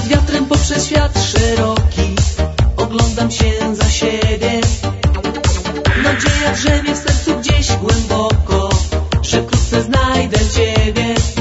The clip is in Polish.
nad wiatrem poprzez świat szeroki oglądam się za siebie. Nadzieja drzemie w sercu gdzieś głęboko, że wkrótce znajdę Ciebie.